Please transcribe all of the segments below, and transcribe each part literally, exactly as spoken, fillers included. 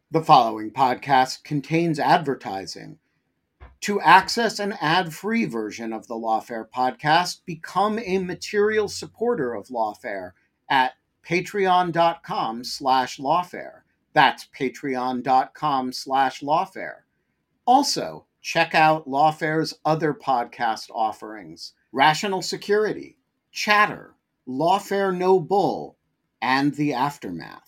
The following podcast contains advertising. To access an ad-free version of the Lawfare podcast, become a material supporter of Lawfare at patreon.com slash lawfare. That's patreon.com slash lawfare. Also, check out Lawfare's other podcast offerings: Rational Security, Chatter, Lawfare No Bull, and The Aftermath.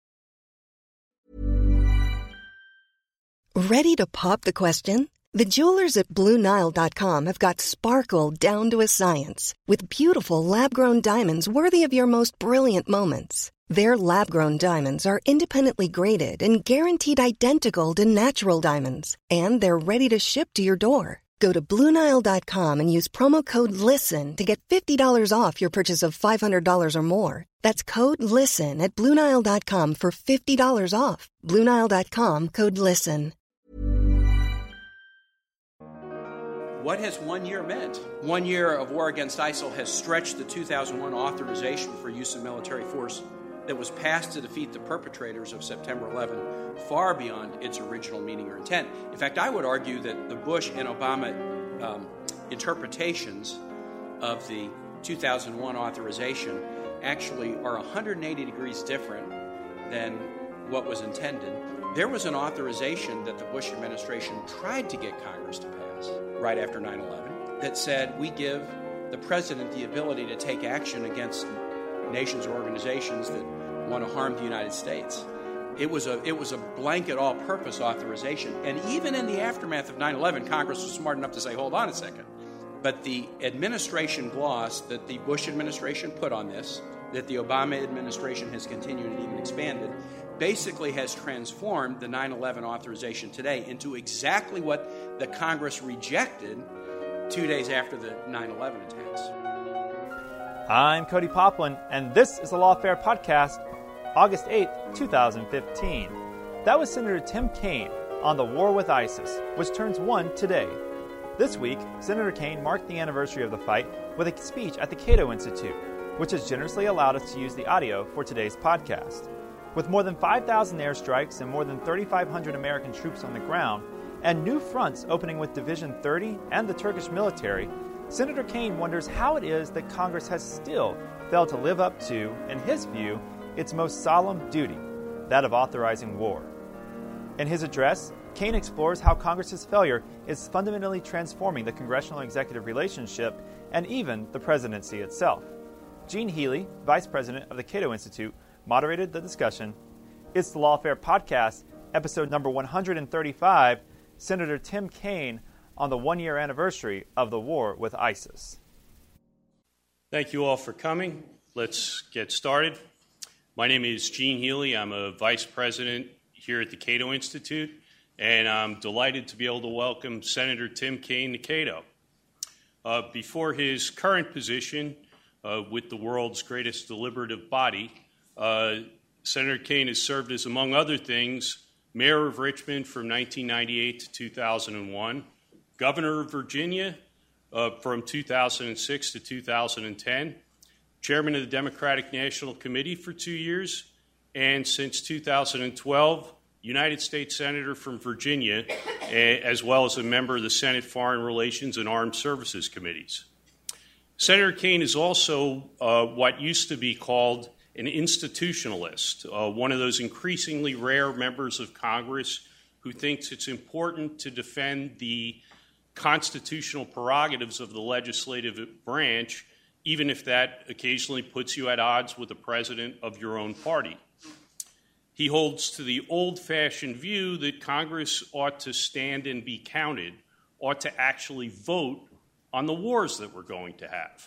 Ready to pop the question? The jewelers at Blue Nile dot com have got sparkle down to a science with beautiful lab-grown diamonds worthy of your most brilliant moments. Their lab-grown diamonds are independently graded and guaranteed identical to natural diamonds, and they're ready to ship to your door. Go to Blue Nile dot com and use promo code LISTEN to get fifty dollars off your purchase of five hundred dollars or more. That's code LISTEN at Blue Nile dot com for fifty dollars off. Blue Nile dot com, code LISTEN. What has one year meant? One year of war against ISIL has stretched the two thousand one authorization for use of military force that was passed to defeat the perpetrators of September eleventh far beyond its original meaning or intent. In fact, I would argue that the Bush and Obama um, interpretations of the two thousand one authorization actually are one hundred eighty degrees different than what was intended. There was an authorization that the Bush administration tried to get Congress to pass right after nine eleven that said we give the president the ability to take action against nations or organizations that want to harm the United States. It was a it was a blanket all-purpose authorization. And even in the aftermath of nine eleven, Congress was smart enough to say, hold on a second. But the administration gloss that the Bush administration put on this, that the Obama administration has continued and even expanded, basically has transformed the nine eleven authorization today into exactly what the Congress rejected two days after the nine eleven attacks. I'm Cody Poplin, and this is the Lawfare Podcast, August eighth, twenty fifteen. That was Senator Tim Kaine on the war with ISIS, which turns one today. This week, Senator Kaine marked the anniversary of the fight with a speech at the Cato Institute, which has generously allowed us to use the audio for today's podcast. With more than five thousand airstrikes and more than thirty-five hundred American troops on the ground, and new fronts opening with Division thirty and the Turkish military, Senator Kaine wonders how it is that Congress has still failed to live up to, in his view, its most solemn duty, that of authorizing war. In his address, Kaine explores how Congress's failure is fundamentally transforming the congressional-executive relationship and even the presidency itself. Gene Healy, vice president of the Cato Institute, moderated the discussion. It's the Lawfare Podcast, episode number one hundred thirty-five, Senator Tim Kaine on the one-year anniversary of the war with ISIS. Thank you all for coming. Let's get started. My name is Gene Healy. I'm a vice president here at the Cato Institute, and I'm delighted to be able to welcome Senator Tim Kaine to Cato. Uh, before his current position uh, with the world's greatest deliberative body, Uh, Senator Kaine has served as, among other things, mayor of Richmond from nineteen ninety-eight to two thousand one, governor of Virginia uh, from two thousand six to two thousand ten, chairman of the Democratic National Committee for two years, and since two thousand twelve, United States Senator from Virginia, as well as a member of the Senate Foreign Relations and Armed Services Committees. Senator Kaine is also uh, what used to be called an institutionalist, uh, one of those increasingly rare members of Congress who thinks it's important to defend the constitutional prerogatives of the legislative branch, even if that occasionally puts you at odds with the president of your own party. He holds to the old-fashioned view that Congress ought to stand and be counted, ought to actually vote on the wars that we're going to have.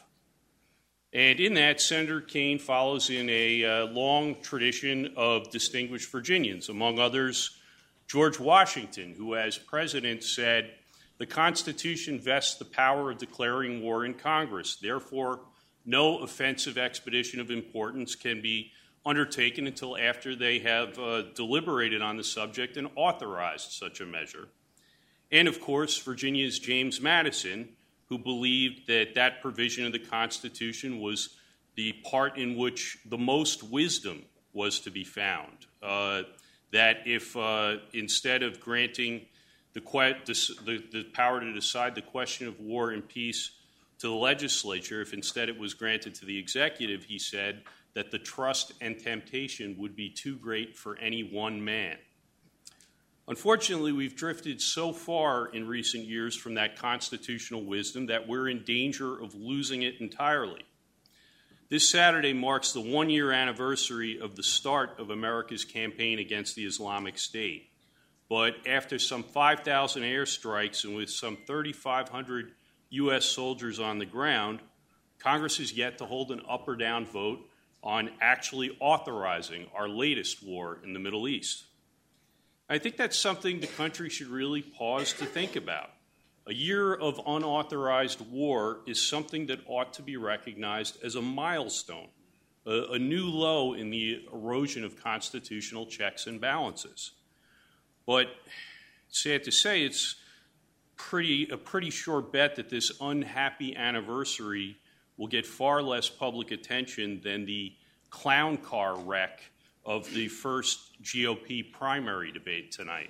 And in that, Senator Kaine follows in a uh, long tradition of distinguished Virginians, among others, George Washington, who as president said, the Constitution vests the power of declaring war in Congress. Therefore, no offensive expedition of importance can be undertaken until after they have uh, deliberated on the subject and authorized such a measure. And of course, Virginia's James Madison, who believed that that provision of the Constitution was the part in which the most wisdom was to be found. Uh, that if uh, instead of granting the, que- the, the power to decide the question of war and peace to the legislature, if instead it was granted to the executive, he said that the trust and temptation would be too great for any one man. Unfortunately, we've drifted so far in recent years from that constitutional wisdom that we're in danger of losing it entirely. This Saturday marks the one-year anniversary of the start of America's campaign against the Islamic State. But after some five thousand airstrikes and with some thirty-five hundred U S soldiers on the ground, Congress is yet to hold an up or down vote on actually authorizing our latest war in the Middle East. I think that's something the country should really pause to think about. A year of unauthorized war is something that ought to be recognized as a milestone, a, a new low in the erosion of constitutional checks and balances. But sad to say, it's pretty a pretty sure bet that this unhappy anniversary will get far less public attention than the clown car wreck of the first G O P primary debate tonight.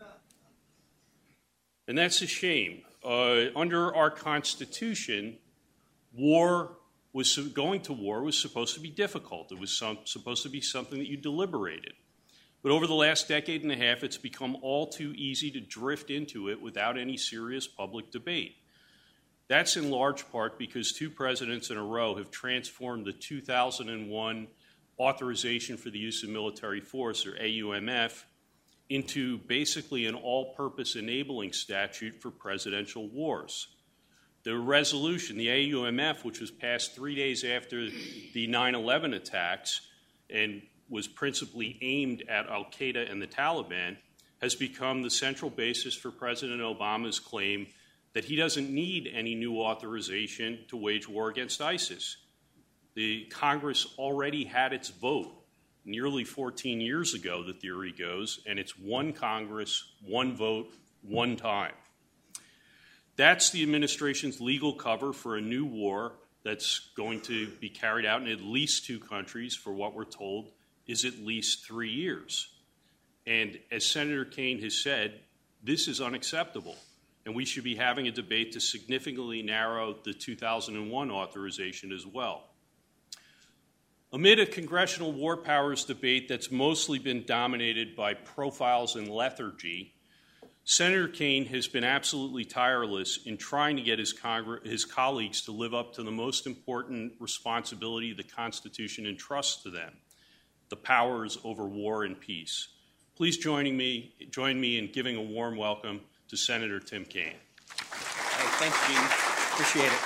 And that's a shame. Uh, under our Constitution, war was going to war was supposed to be difficult. It was some, supposed to be something that you deliberated. But over the last decade and a half, it's become all too easy to drift into it without any serious public debate. That's in large part because two presidents in a row have transformed the two thousand one Authorization for the Use of Military Force, or A U M F, into basically an all-purpose enabling statute for presidential wars. The resolution, the A U M F, which was passed three days after the nine eleven attacks and was principally aimed at al-Qaeda and the Taliban, has become the central basis for President Obama's claim that he doesn't need any new authorization to wage war against ISIS. The Congress already had its vote nearly fourteen years ago, the theory goes, and it's one Congress, one vote, one time. That's the administration's legal cover for a new war that's going to be carried out in at least two countries for what we're told is at least three years. And as Senator Kaine has said, this is unacceptable, and we should be having a debate to significantly narrow the two thousand one authorization as well. Amid a congressional war powers debate that's mostly been dominated by profiles and lethargy, Senator Kaine has been absolutely tireless in trying to get his, Congre- his colleagues to live up to the most important responsibility the Constitution entrusts to them, the powers over war and peace. Please join me, join me in giving a warm welcome to Senator Tim Kaine. Hey, thanks, Gene. Appreciate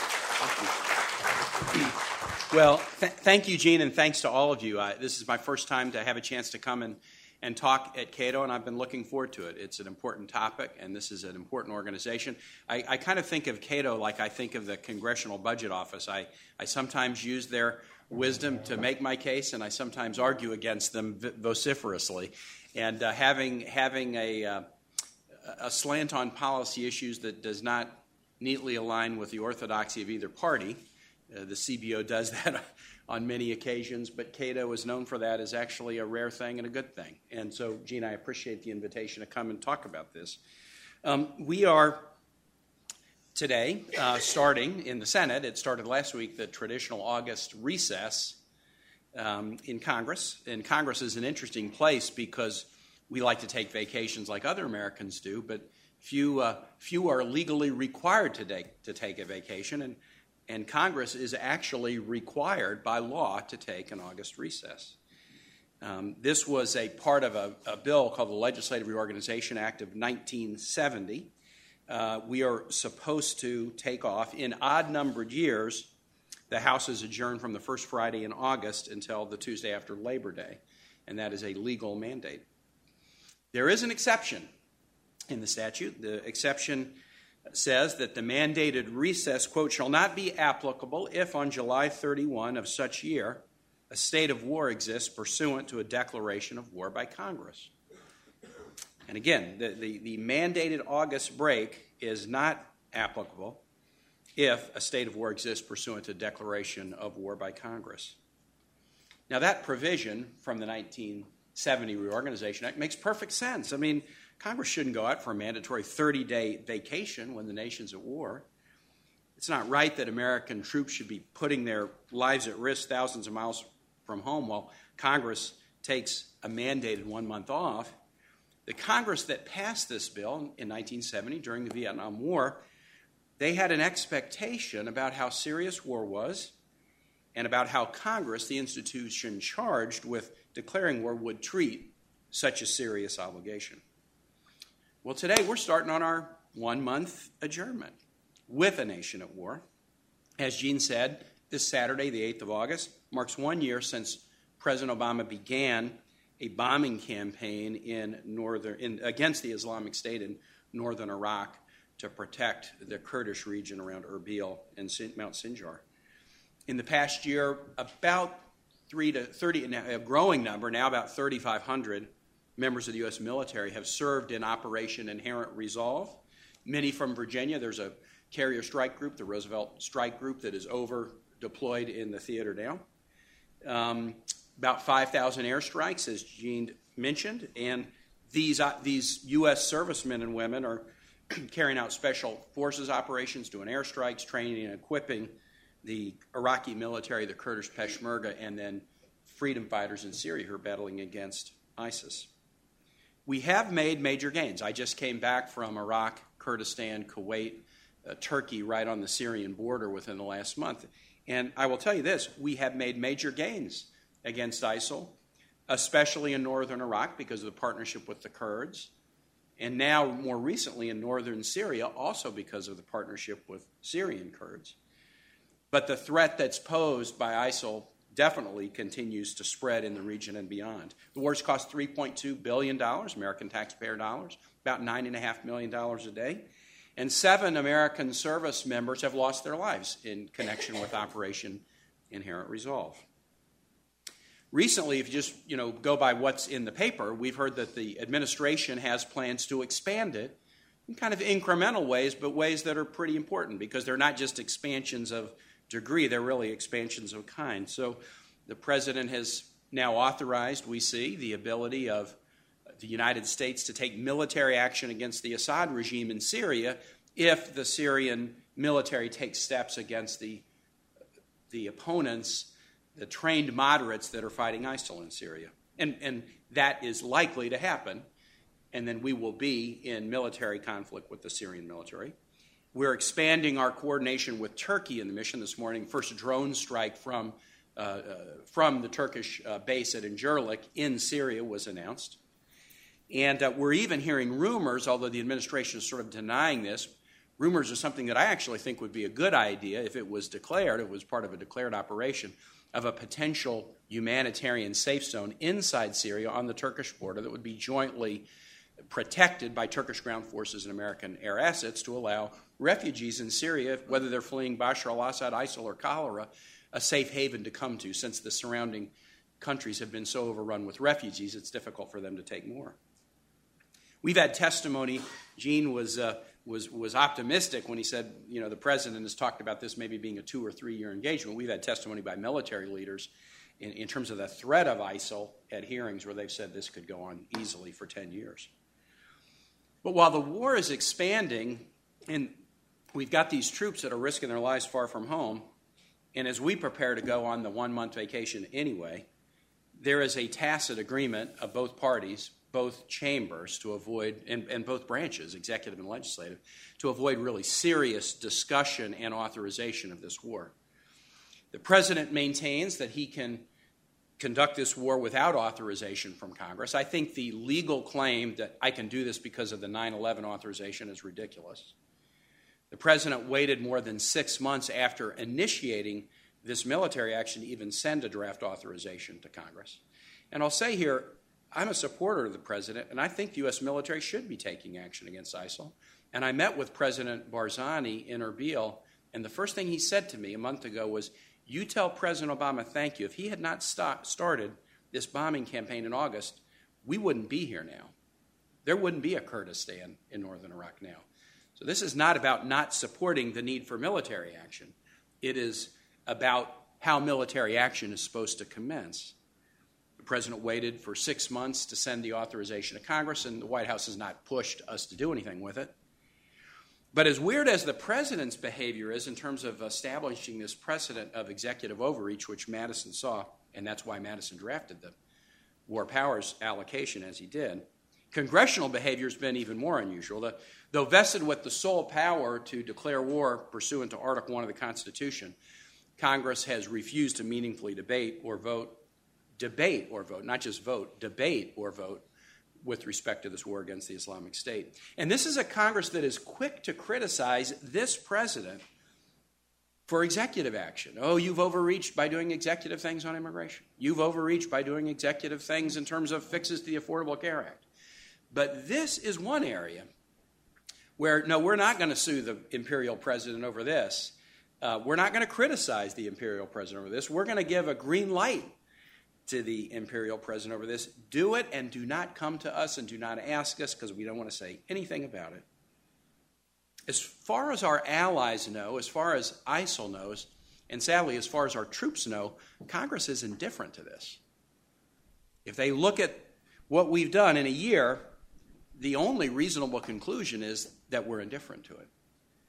it. Thank you. Well, th- thank you, Gene, and thanks to all of you. Uh, this is my first time to have a chance to come and, and talk at Cato, and I've been looking forward to it. It's an important topic, and this is an important organization. I, I kind of think of Cato like I think of the Congressional Budget Office. I, I sometimes use their wisdom to make my case, and I sometimes argue against them vociferously. And uh, having having a, uh, a slant on policy issues that does not neatly align with the orthodoxy of either party, Uh, the C B O does that on many occasions, but Cato is known for that as actually a rare thing and a good thing. And so, Gene, I appreciate the invitation to come and talk about this. Um, we are today uh, starting in the Senate. It started last week, the traditional August recess um, in Congress. And Congress is an interesting place because we like to take vacations like other Americans do, but few uh, few are legally required to take, to take a vacation. And And Congress is actually required by law to take an August recess. Um, this was a part of a, a bill called the Legislative Reorganization Act of nineteen seventy. Uh, we are supposed to take off in odd-numbered years. The House is adjourned from the first Friday in August until the Tuesday after Labor Day, and that is a legal mandate. There is an exception in the statute. The exception says that the mandated recess, quote, shall not be applicable if on July thirty-first of such year a state of war exists pursuant to a declaration of war by Congress. And again, the, the, the mandated August break is not applicable if a state of war exists pursuant to a declaration of war by Congress. Now that provision from the nineteen seventy reorganization act makes perfect sense. I mean, Congress shouldn't go out for a mandatory thirty-day vacation when the nation's at war. It's not right that American troops should be putting their lives at risk thousands of miles from home while Congress takes a mandated one month off. The Congress that passed this bill in nineteen seventy during the Vietnam War, they had an expectation about how serious war was and about how Congress, the institution charged with declaring war, would treat such a serious obligation. Well, today we're starting on our one-month adjournment with a nation at war. As Jean said, this Saturday, the eighth of August, marks one year since President Obama began a bombing campaign in northern in, against the Islamic State in northern Iraq to protect the Kurdish region around Erbil and Sin, Mount Sinjar. In the past year, about three to thirty, a growing number, now about thirty-five hundred members of the U S military have served in Operation Inherent Resolve. Many from Virginia. There's a carrier strike group, the Roosevelt Strike Group, that is over deployed in the theater now. Um, about five thousand airstrikes, as Jean mentioned, and these uh, these U S servicemen and women are carrying out special forces operations, doing airstrikes, training and equipping the Iraqi military, the Kurdish Peshmerga, and then freedom fighters in Syria who are battling against ISIS. We have made major gains. I just came back from Iraq, Kurdistan, Kuwait, uh, Turkey, right on the Syrian border within the last month. And I will tell you this, we have made major gains against ISIL, especially in northern Iraq because of the partnership with the Kurds, and now more recently in northern Syria also because of the partnership with Syrian Kurds. But the threat that's posed by ISIL definitely continues to spread in the region and beyond. The war's cost three point two billion dollars, American taxpayer dollars, about nine point five million dollars a day. And seven American service members have lost their lives in connection with Operation Inherent Resolve. Recently, if you just you know go by what's in the paper, we've heard that the administration has plans to expand it in kind of incremental ways, but ways that are pretty important because they're not just expansions of degree, they're really expansions of kind. So the president has now authorized, we see, the ability of the United States to take military action against the Assad regime in Syria if the Syrian military takes steps against the, the opponents, the trained moderates that are fighting ISIL in Syria. And, and that is likely to happen, and then we will be in military conflict with the Syrian military. We're expanding our coordination with Turkey in the mission this morning. First drone strike from, uh, uh, from the Turkish uh, base at Incirlik in Syria was announced. And uh, we're even hearing rumors, although the administration is sort of denying this, rumors of something that I actually think would be a good idea if it was declared, it was part of a declared operation, of a potential humanitarian safe zone inside Syria on the Turkish border that would be jointly protected by Turkish ground forces and American air assets to allow refugees in Syria, whether they're fleeing Bashar al-Assad, ISIL, or cholera, a safe haven to come to. Since the surrounding countries have been so overrun with refugees, it's difficult for them to take more. We've had testimony. Jean was uh, was was optimistic when he said, you know, the president has talked about this maybe being a two or three year engagement. We've had testimony by military leaders in, in terms of the threat of ISIL at hearings where they've said this could go on easily for ten years. But while the war is expanding, and we've got these troops that are risking their lives far from home, and as we prepare to go on the one-month vacation anyway, there is a tacit agreement of both parties, both chambers, to avoid, and, and both branches, executive and legislative, to avoid really serious discussion and authorization of this war. The president maintains that he can conduct this war without authorization from Congress. I think the legal claim that I can do this because of the nine eleven authorization is ridiculous. The president waited more than six months after initiating this military action to even send a draft authorization to Congress. And I'll say here, I'm a supporter of the president, and I think the U S military should be taking action against ISIL. And I met with President Barzani in Erbil, and the first thing he said to me a month ago was, you tell President Obama thank you. If he had not stop, started this bombing campaign in August, we wouldn't be here now. There wouldn't be a Kurdistan in northern Iraq now. So this is not about not supporting the need for military action. It is about how military action is supposed to commence. president waited for six months to send the authorization to Congress, and the White House has not pushed us to do anything with it. But as weird as the president's behavior is in terms of establishing this precedent of executive overreach, which Madison saw, and that's why Madison drafted the war powers allocation as he did, congressional behavior has been even more unusual. The, though vested with the sole power to declare war pursuant to Article one of the Constitution, Congress has refused to meaningfully debate or vote, debate or vote, not just vote, debate or vote with respect to this war against the Islamic State. And this is a Congress that is quick to criticize this president for executive action. Oh, you've overreached by doing executive things on immigration. You've overreached by doing executive things in terms of fixes to the Affordable Care Act. But this is one area where, no, we're not going to sue the imperial president over this. Uh, we're not going to criticize the imperial president over this. We're going to give a green light to the imperial president over this. Do it and do not come to us and do not ask us because we don't want to say anything about it. As far as our allies know, as far as I S I L knows, and sadly as far as our troops know, Congress is indifferent to this. If they look at what we've done in a year, the only reasonable conclusion is that we're indifferent to it.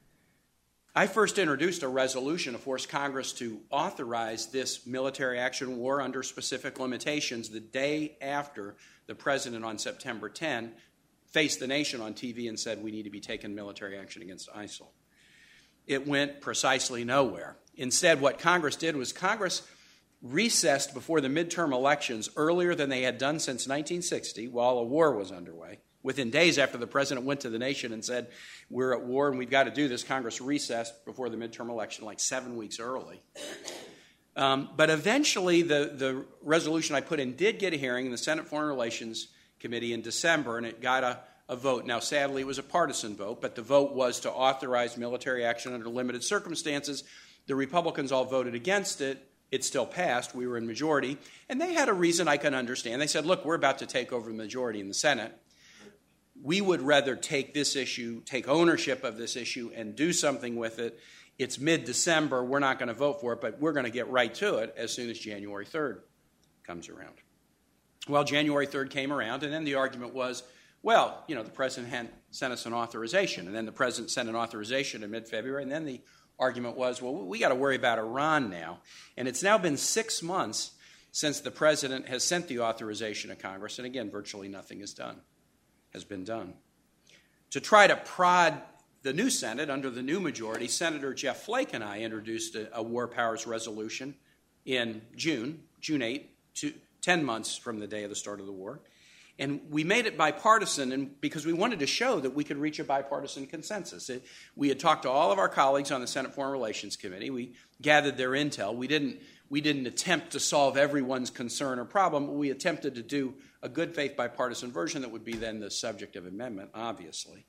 I first introduced a resolution to force Congress to authorize this military action war under specific limitations the day after the president on September tenth faced the nation on T V and said we need to be taking military action against I S I L. It went precisely nowhere. Instead, what Congress did was Congress recessed before the midterm elections earlier than they had done since nineteen sixty while a war was underway. Within days after the president went to the nation and said, we're at war and we've got to do this, Congress recessed before the midterm election like seven weeks early. Um, but eventually the, the resolution I put in did get a hearing in the Senate Foreign Relations Committee in December, and it got a, a vote. Now, sadly, it was a partisan vote, but the vote was to authorize military action under limited circumstances. The Republicans all voted against it. It still passed. We were in majority. And they had a reason I can understand. They said, look, we're about to take over the majority in the Senate. We would rather take this issue, take ownership of this issue, and do something with it. It's mid-December. We're not going to vote for it, but we're going to get right to it as soon as January third comes around. Well, January third came around, and then the argument was, well, you know, the president had sent us an authorization, and then the president sent an authorization in mid-February, and then the argument was, well, we got to worry about Iran now. And it's now been six months since the president has sent the authorization to Congress, and again, virtually nothing is done. has been done. To try to prod the new Senate under the new majority, Senator Jeff Flake and I introduced a, a war powers resolution in June, June eighth, to, ten months from the day of the start of the war. And we made it bipartisan and because we wanted to show that we could reach a bipartisan consensus. It, we had talked to all of our colleagues on the Senate Foreign Relations Committee. We gathered their intel. We didn't, we didn't attempt to solve everyone's concern or problem. We attempted to do a good faith bipartisan version that would be then the subject of amendment, obviously.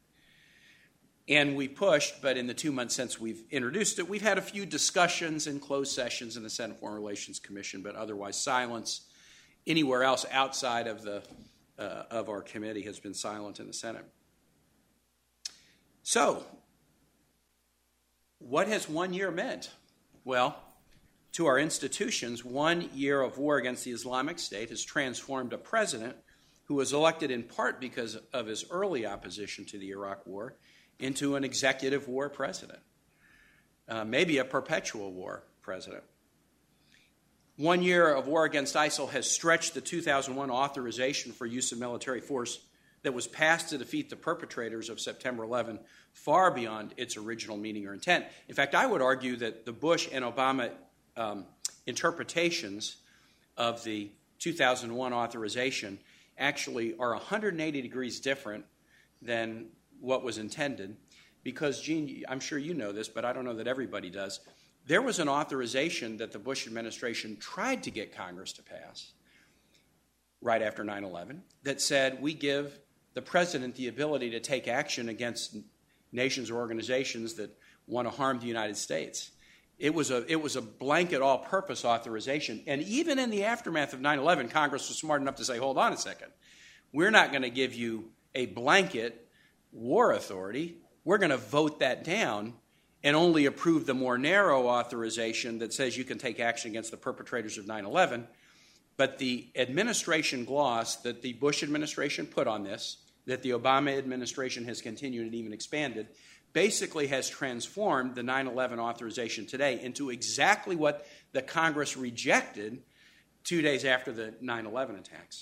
And we pushed, but in the two months since we've introduced it, we've had a few discussions in closed sessions in the Senate Foreign Relations Commission, but otherwise silence. Anywhere else outside of the uh, of our committee has been silent in the Senate. So, what has one year meant? Well, to our institutions, one year of war against the Islamic State has transformed a president who was elected in part because of his early opposition to the Iraq War into an executive war president, uh, maybe a perpetual war president. One year of war against ISIL has stretched the two thousand one authorization for use of military force that was passed to defeat the perpetrators of September eleventh far beyond its original meaning or intent. In fact, I would argue that the Bush and Obama um, interpretations of the two thousand one authorization actually are one hundred eighty degrees different than what was intended because, Gene, I'm sure you know this, but I don't know that everybody does. There was an authorization that the Bush administration tried to get Congress to pass right after nine eleven that said we give the president the ability to take action against nations or organizations that want to harm the United States. It was a, it was a blanket all-purpose authorization. And even in the aftermath of nine eleven, Congress was smart enough to say, hold on a second. We're not going to give you a blanket war authority. We're going to vote that down and only approve the more narrow authorization that says you can take action against the perpetrators of nine eleven. But the administration gloss that the Bush administration put on this, that the Obama administration has continued and even expanded, basically has transformed the nine eleven authorization today into exactly what the Congress rejected two days after the nine eleven attacks.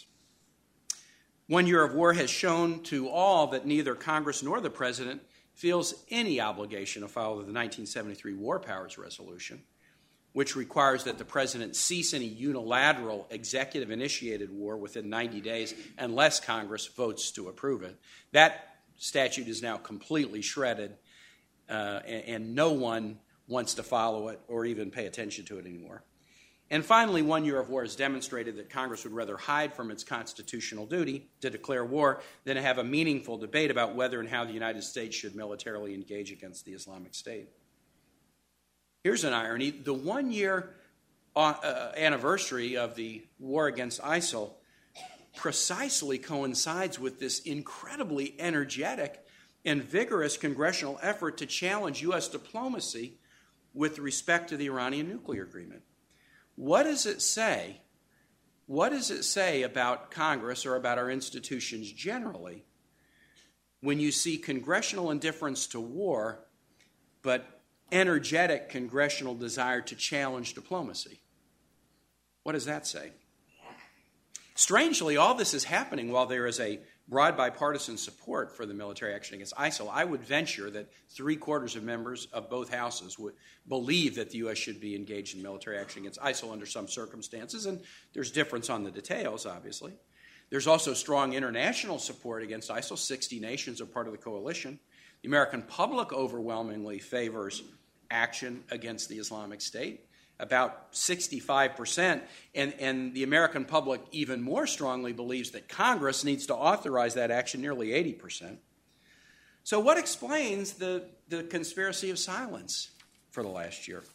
One year of war has shown to all that neither Congress nor the President feels any obligation to follow the nineteen seventy-three War Powers Resolution, which requires that the President cease any unilateral executive-initiated war within ninety days unless Congress votes to approve it. That statute is now completely shredded, uh, and, and no one wants to follow it or even pay attention to it anymore. And finally, one year of war has demonstrated that Congress would rather hide from its constitutional duty to declare war than to have a meaningful debate about whether and how the United States should militarily engage against the Islamic State. Here's an irony. The one-year uh, anniversary of the war against ISIL precisely coincides with this incredibly energetic and vigorous congressional effort to challenge U S diplomacy with respect to the Iranian nuclear agreement. What does it say? What does it say about Congress or about our institutions generally when you see congressional indifference to war, but energetic congressional desire to challenge diplomacy? What does that say? Strangely, all this is happening while there is a broad bipartisan support for the military action against ISIL. I would venture that three-quarters of members of both houses would believe that the U S should be engaged in military action against ISIL under some circumstances, and there's difference on the details, obviously. There's also strong international support against ISIL. sixty nations are part of the coalition. The American public overwhelmingly favors action against the Islamic State, about sixty-five percent, and, and the American public even more strongly believes that Congress needs to authorize that action, nearly eighty percent. So what explains the, the conspiracy of silence for the last year?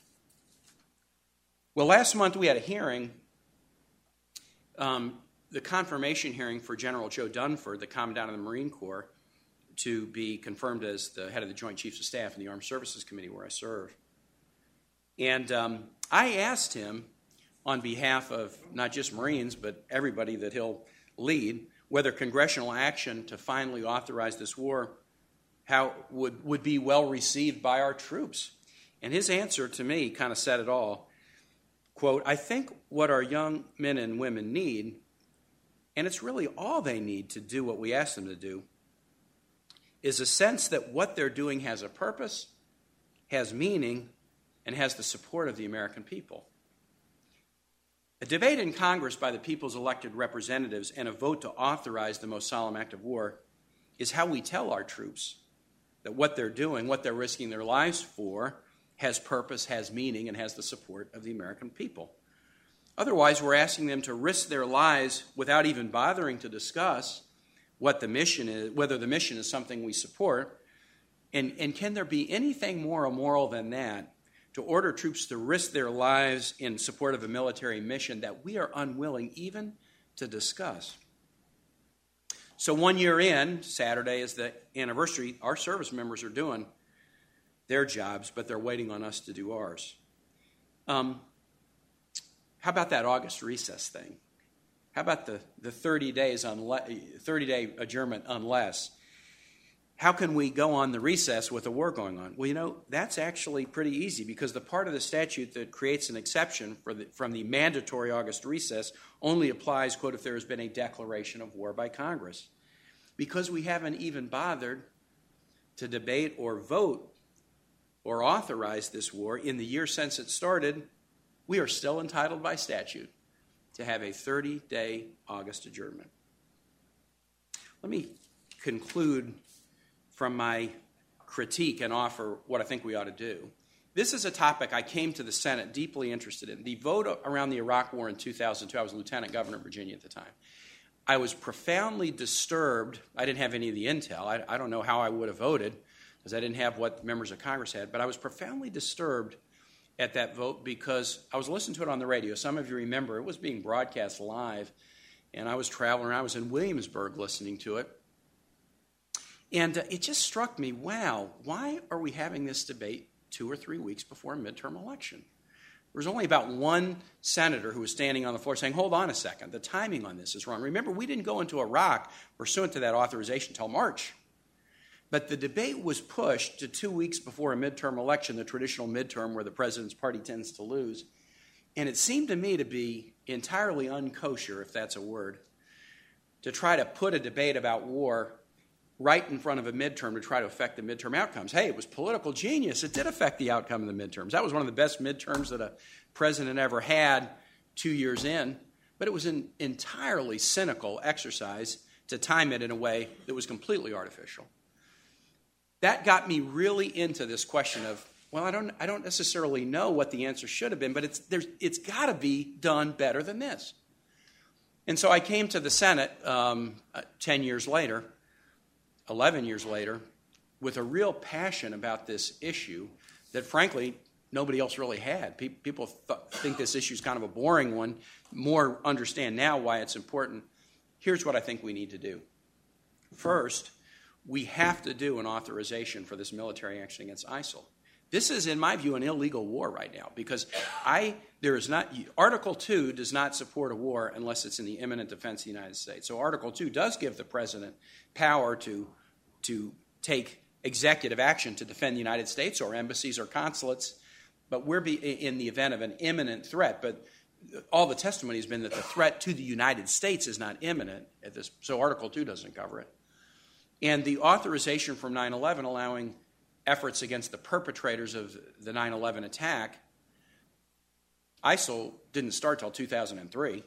Well, last month we had a hearing, um, the confirmation hearing for General Joe Dunford, the Commandant of the Marine Corps, to be confirmed as the head of the Joint Chiefs of Staff in the Armed Services Committee where I serve. And um, I asked him, on behalf of not just Marines, but everybody that he'll lead, whether congressional action to finally authorize this war how would, would be well received by our troops. And his answer to me kind of said it all. Quote, I think what our young men and women need, and it's really all they need to do what we ask them to do, is a sense that what they're doing has a purpose, has meaning, and has the support of the American people. A debate in Congress by the people's elected representatives and a vote to authorize the most solemn act of war is how we tell our troops that what they're doing, what they're risking their lives for, has purpose, has meaning, and has the support of the American people. Otherwise, we're asking them to risk their lives without even bothering to discuss what the mission is, whether the mission is something we support. And, and can there be anything more immoral than that, to order troops to risk their lives in support of a military mission that we are unwilling even to discuss? So one year in, Saturday is the anniversary, our service members are doing their jobs, but they're waiting on us to do ours. Um, how about that August recess thing? How about the, the thirty days unless, thirty-day adjournment unless? How can we go on the recess with a war going on? Well, you know, that's actually pretty easy because the part of the statute that creates an exception for the, from the mandatory August recess only applies, quote, if there has been a declaration of war by Congress. Because we haven't even bothered to debate or vote or authorize this war in the year since it started, we are still entitled by statute to have a thirty-day August adjournment. Let me conclude from my critique and offer what I think we ought to do. This is a topic I came to the Senate deeply interested in. The vote around the Iraq War in two thousand two, I was lieutenant governor of Virginia at the time. I was profoundly disturbed. I didn't have any of the intel. I, I don't know how I would have voted because I didn't have what members of Congress had, but I was profoundly disturbed at that vote because I was listening to it on the radio. Some of you remember it was being broadcast live, and I was traveling around. I was in Williamsburg listening to it. And uh, it just struck me, wow, why are we having this debate two or three weeks before a midterm election? was only about one senator who was standing on the floor saying, hold on a second, the timing on this is wrong. Remember, we didn't go into Iraq pursuant to that authorization until March. But the debate was pushed to two weeks before a midterm election, the traditional midterm where the president's party tends to lose. And it seemed to me to be entirely unkosher, if that's a word, to try to put a debate about war right in front of a midterm to try to affect the midterm outcomes. Hey, it was political genius. It did affect the outcome of the midterms. That was one of the best midterms that a president ever had two years in. But it was an entirely cynical exercise to time it in a way that was completely artificial. That got me really into this question of, well, I don't, I don't necessarily know what the answer should have been, but it's, there's, it's got to be done better than this. And so I came to the Senate um, ten years later, eleven years later, with a real passion about this issue that, frankly, nobody else really had. Pe- people th- think this issue is kind of a boring one. More understand now why it's important. Here's what I think we need to do. First, we have to do an authorization for this military action against ISIL. This is, in my view, an illegal war right now because I there is not Article two does not support a war unless it's in the imminent defense of the United States. So Article two does give the president power to to take executive action to defend the United States or embassies or consulates, but we're be, in the event of an imminent threat. But all the testimony has been that the threat to the United States is not imminent at this, so Article two doesn't cover it. And the authorization from nine eleven allowing efforts against the perpetrators of the nine eleven attack, ISIL didn't start till two thousand three.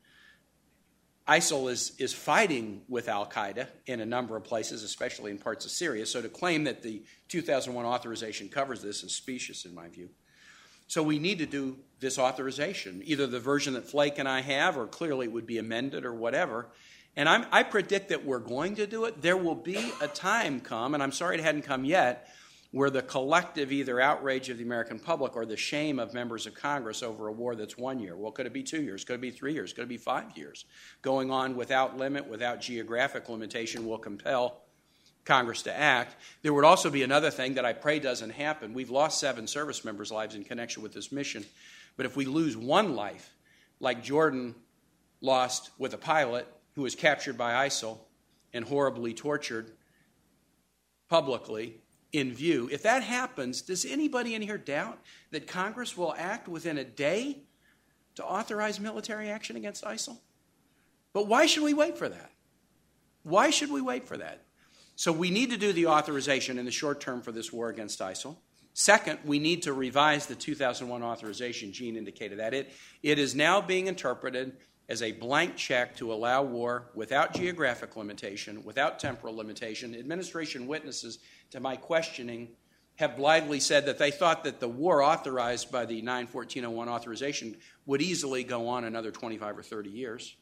ISIL is, is fighting with al-Qaeda in a number of places, especially in parts of Syria. So to claim that the two thousand one authorization covers this is specious in my view. So we need to do this authorization, either the version that Flake and I have, or clearly it would be amended or whatever. And I'm, I predict that we're going to do it. There will be a time come, and I'm sorry it hadn't come yet, where the collective either outrage of the American public or the shame of members of Congress over a war that's one year. Well, could it be two years? Could it be three years? Could it be five years? Going on without limit, without geographic limitation will compel Congress to act. There would also be another thing that I pray doesn't happen. We've lost seven service members' lives in connection with this mission. But if we lose one life, like Jordan lost with a pilot who was captured by ISIL and horribly tortured publicly in view, if that happens, does anybody in here doubt that Congress will act within a day to authorize military action against ISIL? But why should we wait for that? Why should we wait for that? So we need to do the authorization in the short term for this war against ISIL. Second, we need to revise the two thousand one authorization. Gene indicated that. It, it is now being interpreted as a blank check to allow war without geographic limitation, without temporal limitation. Administration witnesses to my questioning have blithely said that they thought that the war authorized by the nine fourteen oh one authorization would easily go on another twenty-five or thirty years.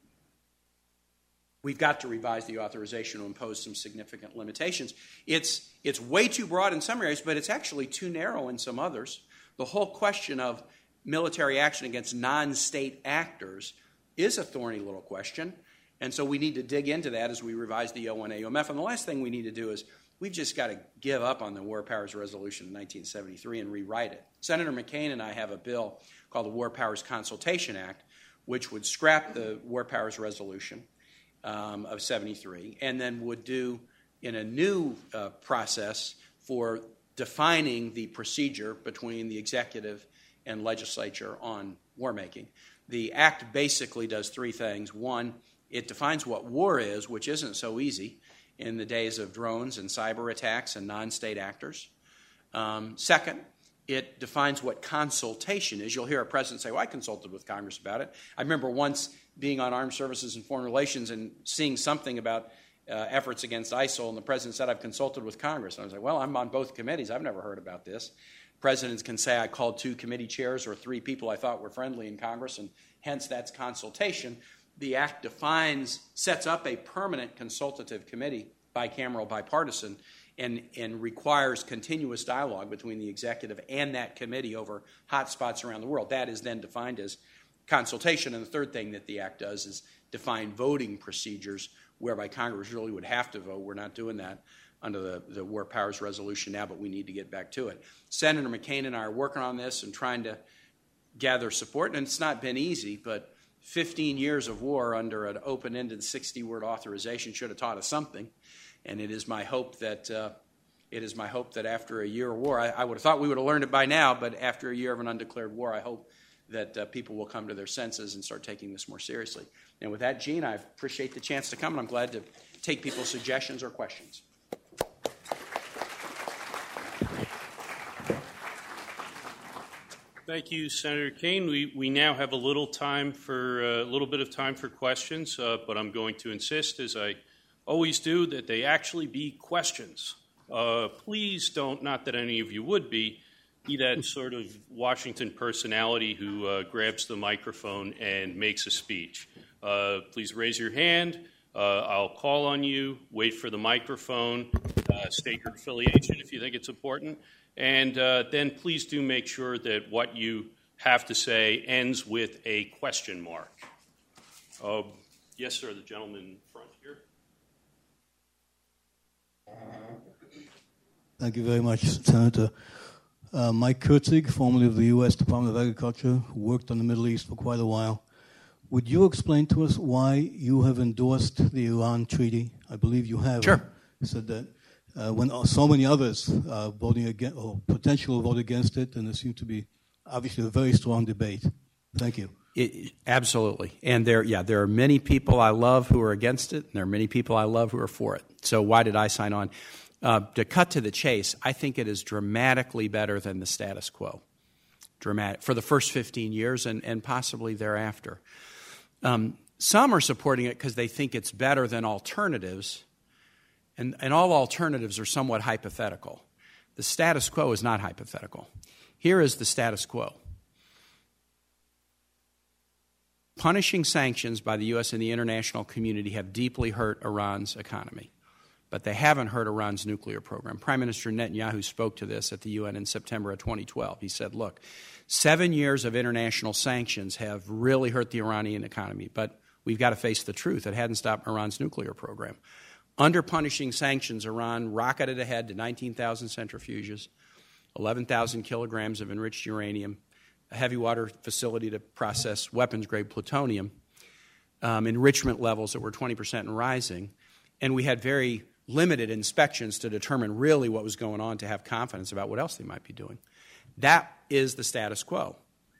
We've got to revise the authorization to impose some significant limitations. It's, it's way too broad in some areas, but it's actually too narrow in some others. The whole question of military action against non-state actors is a thorny little question, and so we need to dig into that as we revise the O N A U M F. And the last thing we need to do is we've just got to give up on the War Powers Resolution in nineteen seventy-three and rewrite it. Senator McCain and I have a bill called the War Powers Consultation Act, which would scrap the War Powers Resolution um, of seventy-three and then would do in a new uh, process for defining the procedure between the executive and legislature on war making. The act basically does three things. One, it defines what war is, which isn't so easy in the days of drones and cyber attacks and non-state actors. Um, second, it defines what consultation is. You'll hear a president say, well, I consulted with Congress about it. I remember once being on Armed Services and Foreign Relations and seeing something about uh, efforts against ISIL, and the president said, I've consulted with Congress. And I was like, well, I'm on both committees. I've never heard about this. Presidents can say I called two committee chairs or three people I thought were friendly in Congress, and hence that's consultation. The act defines, sets up a permanent consultative committee, bicameral, bipartisan, and, and requires continuous dialogue between the executive and that committee over hot spots around the world. That is then defined as consultation. And the third thing that the act does is define voting procedures whereby Congress really would have to vote. We're not doing that under the, the War Powers Resolution now, but we need to get back to it. Senator McCain and I are working on this and trying to gather support. And it's not been easy, but fifteen years of war under an open-ended sixty-word authorization should have taught us something. And it is my hope that uh, it is my hope that after a year of war, I, I would have thought we would have learned it by now, but after a year of an undeclared war, I hope that uh, people will come to their senses and start taking this more seriously. And with that, Gene, I appreciate the chance to come, and I'm glad to take people's suggestions or questions. Thank you, Senator Kaine. We, we now have a little time for a uh, little bit of time for questions, uh, but I'm going to insist, as I always do, that they actually be questions. Uh, please don't, not that any of you would be, be that sort of Washington personality who uh, grabs the microphone and makes a speech. Uh, please raise your hand. Uh, I'll call on you. Wait for the microphone. Uh, state your affiliation if you think it's important. And uh, then please do make sure that what you have to say ends with a question mark. Uh, yes, sir, the gentleman in front here. Thank you very much, Senator. Uh, Mike Kurtzig, formerly of the U S Department of Agriculture, who worked on the Middle East for quite a while. Would you explain to us why you have endorsed the Iran treaty? I believe you have. Sure. You said that uh, when so many others uh, voting against or potentially vote against it, and there seemed to be obviously a very strong debate. Thank you. It, absolutely. And there, yeah, there are many people I love who are against it, and there are many people I love who are for it. So why did I sign on? Uh, to cut to the chase, I think it is dramatically better than the status quo, dramatic for the first fifteen years and, and possibly thereafter. Um, some are supporting it because they think it's better than alternatives, and, and all alternatives are somewhat hypothetical. The status quo is not hypothetical. Here is the status quo. Punishing sanctions by the U S and the international community have deeply hurt Iran's economy, but they haven't hurt Iran's nuclear program. Prime Minister Netanyahu spoke to this at the U N in September of twenty twelve. He said, look, seven years of international sanctions have really hurt the Iranian economy, but we've got to face the truth. It hadn't stopped Iran's nuclear program. Under punishing sanctions, Iran rocketed ahead to nineteen thousand centrifuges, eleven thousand kilograms of enriched uranium, a heavy water facility to process weapons-grade plutonium, um, enrichment levels that were twenty percent and rising, and we had very limited inspections to determine really what was going on to have confidence about what else they might be doing. That is the status quo.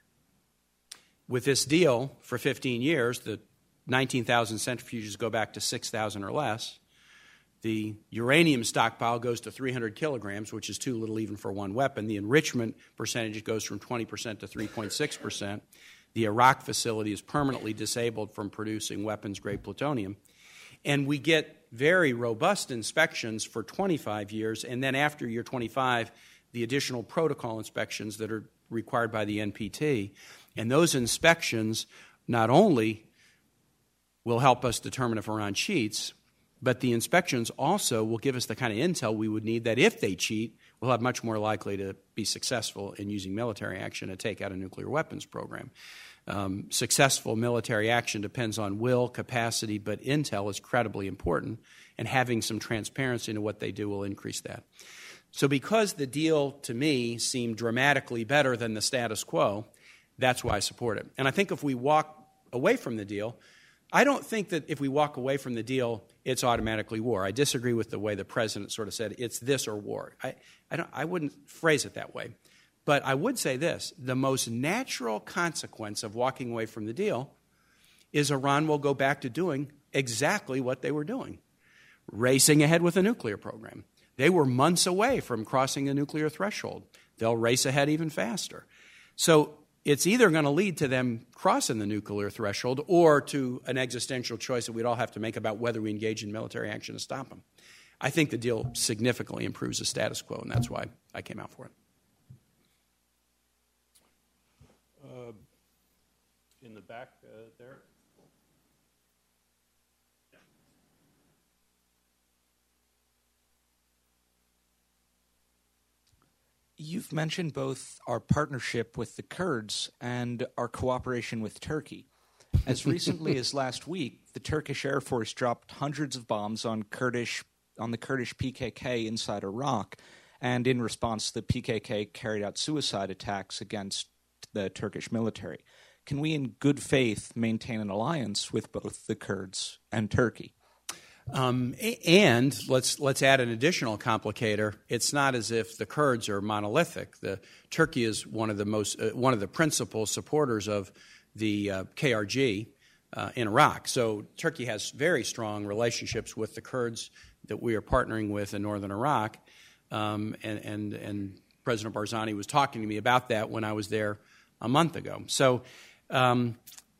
With this deal, for fifteen years, the nineteen thousand centrifuges go back to six thousand or less. The uranium stockpile goes to three hundred kilograms, which is too little even for one weapon. The enrichment percentage goes from twenty percent to three point six percent. The Iraq facility is permanently disabled from producing weapons-grade plutonium. And we get very robust inspections for twenty-five years, and then after year twenty-five, the additional protocol inspections that are required by the N P T. And those inspections not only will help us determine if Iran cheats, but the inspections also will give us the kind of intel we would need that if they cheat, we'll have much more likely to be successful in using military action to take out a nuclear weapons program. Um, successful military action depends on will, capacity, but intel is incredibly important, and having some transparency into what they do will increase that. So because the deal, to me, seemed dramatically better than the status quo, that's why I support it. And I think if we walk away from the deal, I don't think that if we walk away from the deal, it's automatically war. I disagree with the way the president sort of said it's this or war. I, I, don't, I wouldn't phrase it that way. But I would say this, the most natural consequence of walking away from the deal is Iran will go back to doing exactly what they were doing, racing ahead with a nuclear program. They were months away from crossing the nuclear threshold. They'll race ahead even faster. So it's either going to lead to them crossing the nuclear threshold or to an existential choice that we'd all have to make about whether we engage in military action to stop them. I think the deal significantly improves the status quo, and that's why I came out for it. Uh, in the back uh, there. You've mentioned both our partnership with the Kurds and our cooperation with Turkey. As recently as last week, the Turkish Air Force dropped hundreds of bombs on Kurdish on the Kurdish P K K inside Iraq, and in response, the P K K carried out suicide attacks against the Turkish military. Can we, in good faith, maintain an alliance with both the Kurds and Turkey? Um, and let's let's add an additional complicator. It's not as if the Kurds are monolithic. The Turkey is one of the most uh, one of the principal supporters of the uh, K R G uh, in Iraq. So Turkey has very strong relationships with the Kurds that we are partnering with in northern Iraq. Um, and, and and President Barzani was talking to me about that when I was there a month ago. So um,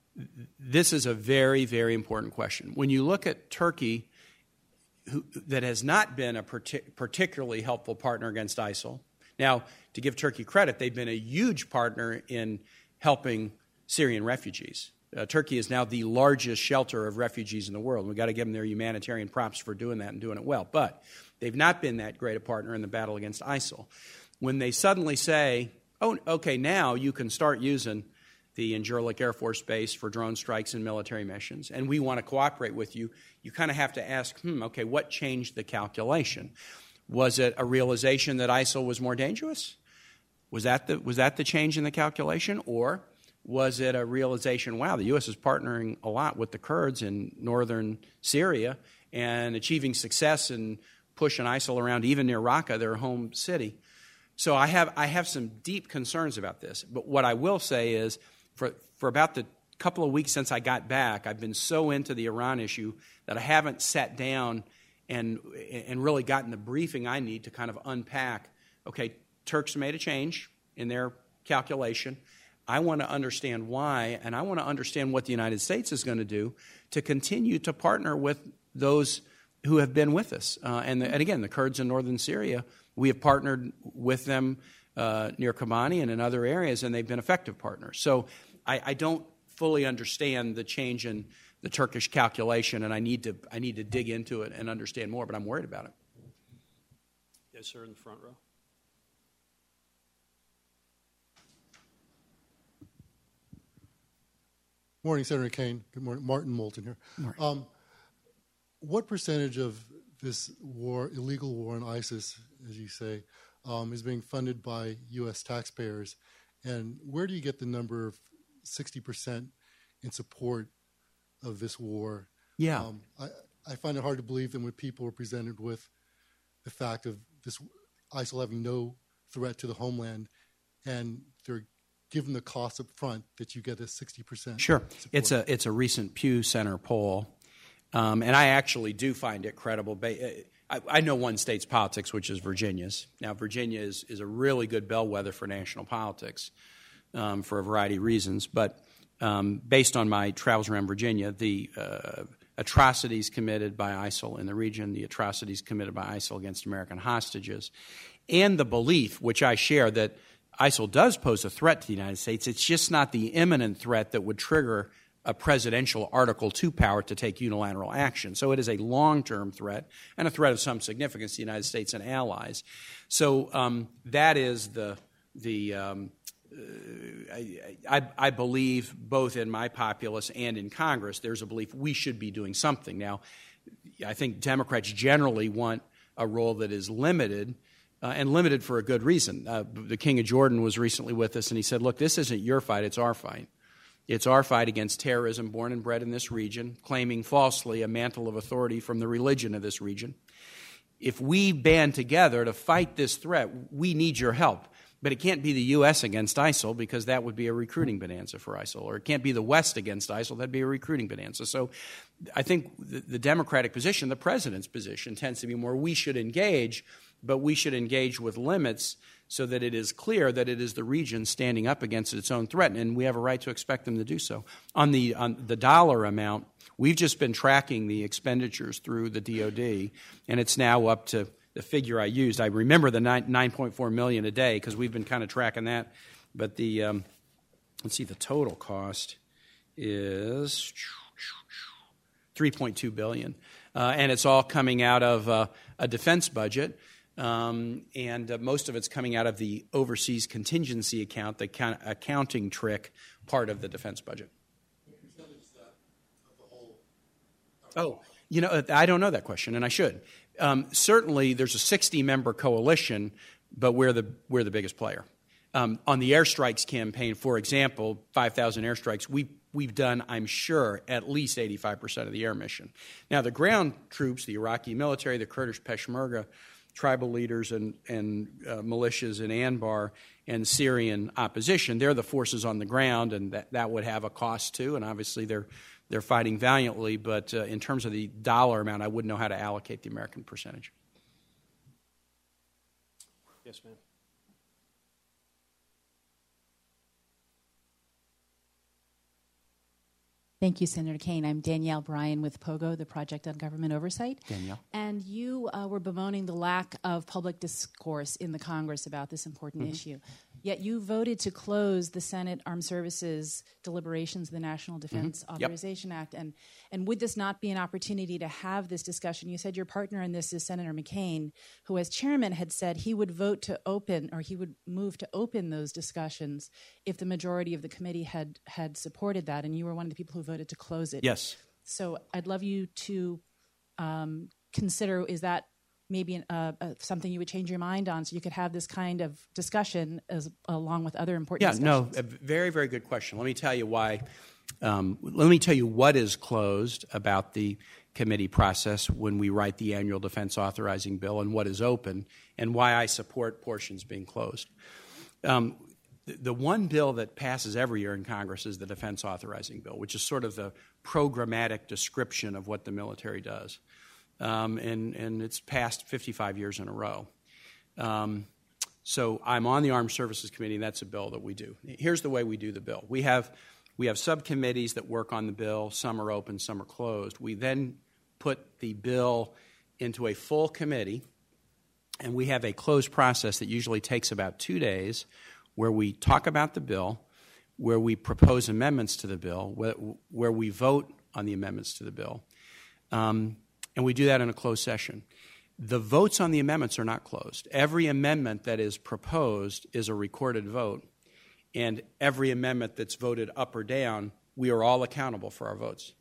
this is a very, very important question. When you look at Turkey, who, that has not been a partic- particularly helpful partner against ISIL. Now, to give Turkey credit, they've been a huge partner in helping Syrian refugees. Uh, Turkey is now the largest shelter of refugees in the world. We've got to give them their humanitarian props for doing that and doing it well. But they've not been that great a partner in the battle against ISIL. When they suddenly say, oh, okay, now you can start using the Incirlik Air Force Base for drone strikes and military missions, and we want to cooperate with you, you kind of have to ask, hmm, okay, what changed the calculation? Was it a realization that ISIL was more dangerous? Was that the, was that the change in the calculation? Or was it a realization, wow, the U S is partnering a lot with the Kurds in northern Syria and achieving success in pushing ISIL around even near Raqqa, their home city? So I have I have some deep concerns about this. But what I will say is, for, for about the couple of weeks since I got back, I've been so into the Iran issue that I haven't sat down and and really gotten the briefing I need to kind of unpack, okay, Turks made a change in their calculation. I want to understand why, and I want to understand what the United States is going to do to continue to partner with those who have been with us. Uh, and, the, and again, the Kurds in northern Syria, we have partnered with them uh, near Kobani and in other areas, and they've been effective partners. So I, I don't fully understand the change in the Turkish calculation, and I need to I need to dig into it and understand more, but I'm worried about it. Yes, sir, in the front row. Morning, Senator Kaine. Good morning. Martin Moulton here. Morning. Um, what percentage of this war, illegal war on ISIS, as you say, um, is being funded by U S taxpayers? And where do you get the number of sixty percent in support of this war? Yeah. Um, I, I find it hard to believe that when people are presented with the fact of this ISIL having no threat to the homeland and they're given the cost up front, that you get a sixty percent Sure. support. It's a, it's a recent Pew Center poll, um, and I actually do find it credible. I, I know one state's politics, which is Virginia's. Now, Virginia is, is a really good bellwether for national politics um, for a variety of reasons, but um, based on my travels around Virginia, the uh, atrocities committed by ISIL in the region, the atrocities committed by ISIL against American hostages, and the belief, which I share, that ISIL does pose a threat to the United States. It's just not the imminent threat that would trigger a presidential Article two power to take unilateral action. So it is a long-term threat and a threat of some significance to the United States and allies. So um, that is the the um, uh, I, I, I believe both in my populace and in Congress there's a belief we should be doing something. Now, I think Democrats generally want a role that is limited, Uh, and limited for a good reason. Uh, the King of Jordan was recently with us, and he said, look, this isn't your fight, it's our fight. It's our fight against terrorism born and bred in this region, claiming falsely a mantle of authority from the religion of this region. If we band together to fight this threat, we need your help. But it can't be the U S against ISIL, because that would be a recruiting bonanza for ISIL. Or it can't be the West against ISIL, that'd be a recruiting bonanza. So I think the, the Democratic position, the president's position, tends to be more we should engage, but we should engage with limits so that it is clear that it is the region standing up against its own threat, and we have a right to expect them to do so. On the on the dollar amount, we've just been tracking the expenditures through the D O D, and it's now up to the figure I used. I remember the nine point four million dollars a day because we've been kind of tracking that, but the um, let's see, the total cost is three point two billion dollars, uh, and it's all coming out of uh, a defense budget. Um, and uh, most of it's coming out of the overseas contingency account, the count- accounting trick part of the defense budget. What percentage is that of the whole? Oh, you know, I don't know that question, and I should. Um, certainly, there's a sixty-member coalition, but we're the we're the biggest player. Um, on the airstrikes campaign, for example, five thousand airstrikes, we, we've done, I'm sure, at least eighty-five percent of the air mission. Now, the ground troops, the Iraqi military, the Kurdish Peshmerga, tribal leaders and, and uh, militias in Anbar, and Syrian opposition, they're the forces on the ground, and that, that would have a cost too, and obviously they're, they're fighting valiantly, but uh, in terms of the dollar amount, I wouldn't know how to allocate the American percentage. Yes, ma'am. Thank you, Senator Kaine. I'm Danielle Bryan with POGO, the Project on Government Oversight. Danielle. And you uh, were bemoaning the lack of public discourse in the Congress about this important Mm-hmm. issue. Yet you voted to close the Senate Armed Services deliberations of the National Defense Mm-hmm. Yep. Authorization Act. And, and would this not be an opportunity to have this discussion? You said your partner in this is Senator McCain, who as chairman had said he would vote to open, or he would move to open those discussions if the majority of the committee had, had supported that. And you were one of the people who voted to close it. Yes. So I'd love you to um, consider, is that maybe an, uh, uh, something you would change your mind on so you could have this kind of discussion as, along with other important Yeah, discussions? no, a very, very good question. Let me tell you why. Um, let me tell you what is closed about the committee process when we write the annual defense authorizing bill and what is open, and why I support portions being closed. Um, the, the one bill that passes every year in Congress is the defense authorizing bill, which is sort of the programmatic description of what the military does. Um, and, and it's passed fifty-five years in a row. Um, so I'm on the Armed Services Committee, and that's a bill that we do. Here's the way we do the bill. We have, we have subcommittees that work on the bill. Some are open, some are closed. We then put the bill into a full committee, and we have a closed process that usually takes about two days where we talk about the bill, where we propose amendments to the bill, where, where we vote on the amendments to the bill. Um, And we do that in a closed session. The votes on the amendments are not closed. Every amendment that is proposed is a recorded vote, and every amendment that's voted up or down, we are all accountable for our votes.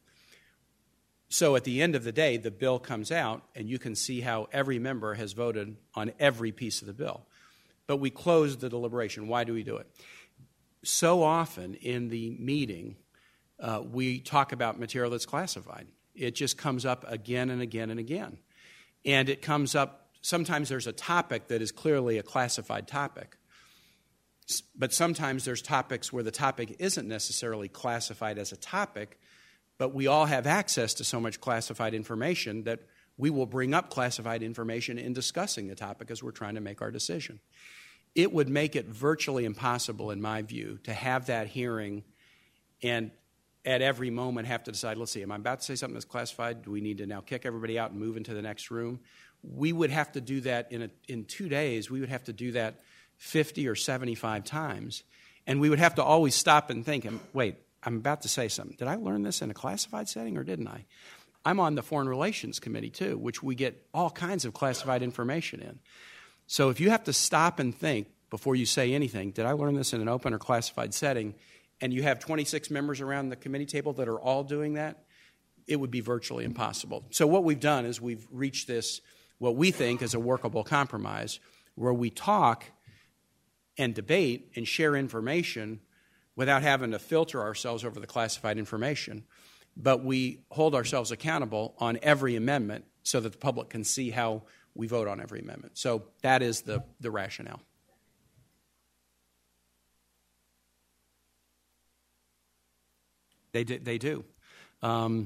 So at the end of the day, the bill comes out, and you can see how every member has voted on every piece of the bill. But we close the deliberation. Why do we do it? So often in the meeting, uh, we talk about material that's classified. It just comes up again and again and again. And it comes up, sometimes there's a topic that is clearly a classified topic. But sometimes there's topics where the topic isn't necessarily classified as a topic, but we all have access to so much classified information that we will bring up classified information in discussing the topic as we're trying to make our decision. It would make it virtually impossible, in my view, to have that hearing and at every moment have to decide, let's see, am I about to say something that's classified? Do we need to now kick everybody out and move into the next room? We would have to do that in, a, in two days. We would have to do that fifty or seventy-five times. And we would have to always stop and think, wait, I'm about to say something. Did I learn this in a classified setting or didn't I? I'm on the Foreign Relations Committee, too, which we get all kinds of classified information in. So if you have to stop and think before you say anything, did I learn this in an open or classified setting, and you have twenty-six members around the committee table that are all doing that, it would be virtually impossible. So what we've done is we've reached this, what we think is a workable compromise, where we talk and debate and share information without having to filter ourselves over the classified information. But we hold ourselves accountable on every amendment so that the public can see how we vote on every amendment. So that is the, the rationale. They do. They do. Um,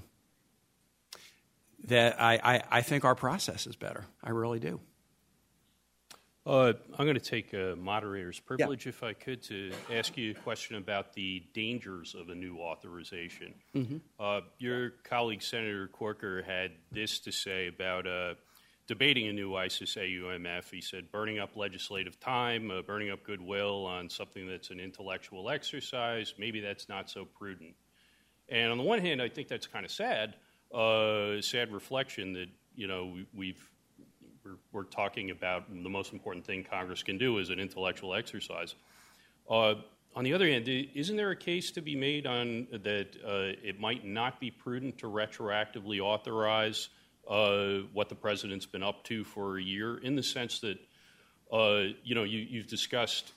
that I, I, I think our process is better. I really do. Uh, I'm going to take a moderator's privilege, yeah. if I could, to ask you a question about the dangers of a new authorization. Mm-hmm. Uh, your colleague, Senator Corker, had this to say about uh, debating a new ISIS A U M F. He said, burning up legislative time, uh, burning up goodwill on something that's an intellectual exercise, maybe that's not so prudent. And on the one hand, I think that's kind of sad, uh, sad reflection that, you know, we, we've, we're, we're talking about the most important thing Congress can do is an intellectual exercise. Uh, on the other hand, isn't there a case to be made on that uh, it might not be prudent to retroactively authorize uh, what the president's been up to for a year, in the sense that, uh, you know, you, you've discussed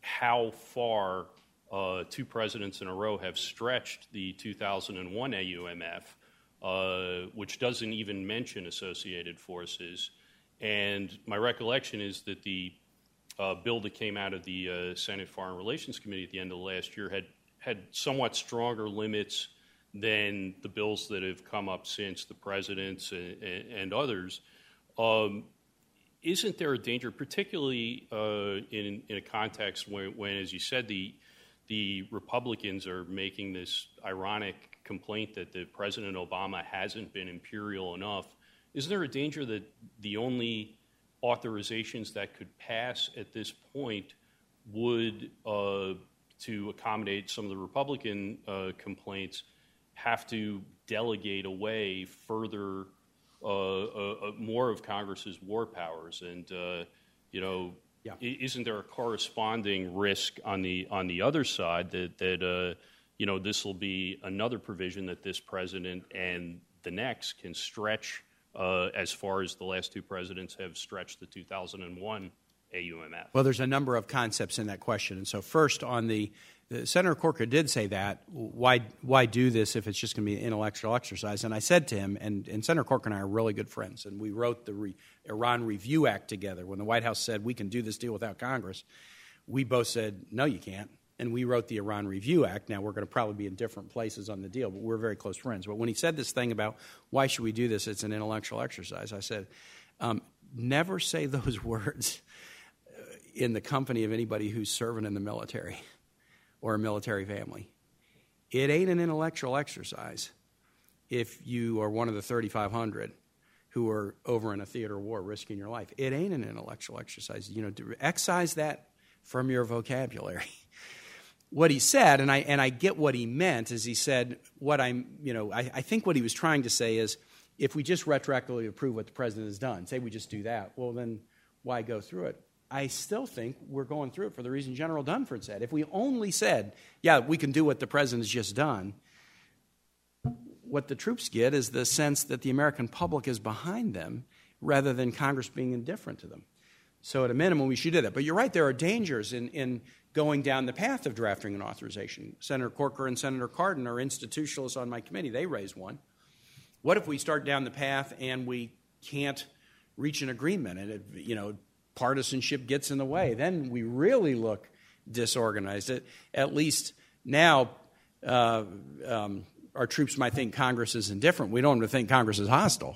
how far uh, two presidents in a row have stretched the two thousand one A U M F, uh, which doesn't even mention associated forces. And my recollection is that the uh, bill that came out of the uh, Senate Foreign Relations Committee at the end of last year had, had somewhat stronger limits than the bills that have come up since, the presidents and, and others. Um, isn't there a danger, particularly uh, in, in a context when, when, as you said, the, the Republicans are making this ironic complaint that the President Obama hasn't been imperial enough? Isn't there a danger that the only authorizations that could pass at this point would, uh, to accommodate some of the Republican uh, complaints, have to delegate away further uh, uh, uh, more of Congress's war powers? And uh, you know, yeah. isn't there a corresponding risk on the on the other side that that uh, you know, this will be another provision that this president and the next can stretch uh, as far as the last two presidents have stretched the two thousand one A U M F? Well, there's a number of concepts in that question. And so first on the Uh, Senator Corker did say that. Why why do this if it's just going to be an intellectual exercise? And I said to him, and, and Senator Corker and I are really good friends, and we wrote the Re- Iran Review Act together. When the White House said we can do this deal without Congress, we both said, no, you can't. And we wrote the Iran Review Act. Now, we're going to probably be in different places on the deal, but we're very close friends. But when he said this thing about why should we do this, it's an intellectual exercise, I said, um, never say those words in the company of anybody who's serving in the military or a military family. It ain't an intellectual exercise if you are one of the thirty-five hundred who are over in a theater of war risking your life. It ain't an intellectual exercise. You know, to excise that from your vocabulary. What he said, and I and I get what he meant, is he said, what I'm, you know, I, I think what he was trying to say is, if we just retroactively approve what the president has done, say we just do that, well then why go through it? I still think we're going through it for the reason General Dunford said. If we only said, yeah, we can do what the president has just done, what the troops get is the sense that the American public is behind them rather than Congress being indifferent to them. So at a minimum, we should do that. But you're right, there are dangers in, in going down the path of drafting an authorization. Senator Corker and Senator Cardin are institutionalists on my committee. They raised one. What if we start down the path and we can't reach an agreement and, it, you know, partisanship gets in the way? Then we really look disorganized. At, at least now uh, um, our troops might think Congress is indifferent. We don't want to think Congress is hostile.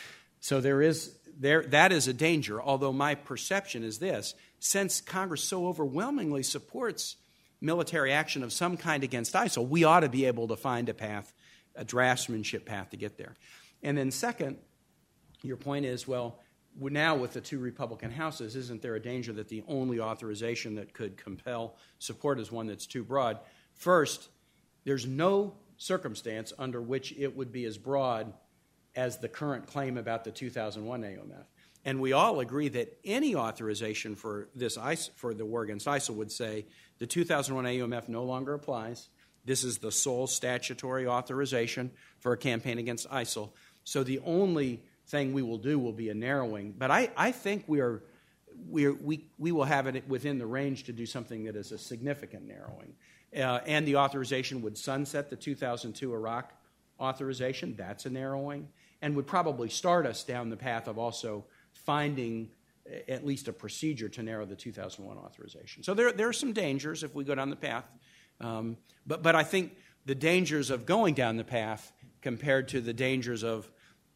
So there is there that is a danger, although my perception is this: since Congress so overwhelmingly supports military action of some kind against ISIL, we ought to be able to find a path, a draftsmanship path to get there. And then second, your point is, well, now with the two Republican houses, isn't there a danger that the only authorization that could compel support is one that's too broad? First, there's no circumstance under which it would be as broad as the current claim about the two thousand one A U M F. And we all agree that any authorization for this for the war against ISIL would say the two thousand one A U M F no longer applies. This is the sole statutory authorization for a campaign against ISIL. So the only thing we will do will be a narrowing. But I, I think we are we are, we we will have it within the range to do something that is a significant narrowing. Uh, and the authorization would sunset the two thousand two Iraq authorization. That's a narrowing. And would probably start us down the path of also finding at least a procedure to narrow the two thousand one authorization. So there, there are some dangers if we go down the path. Um, but, but I think the dangers of going down the path compared to the dangers of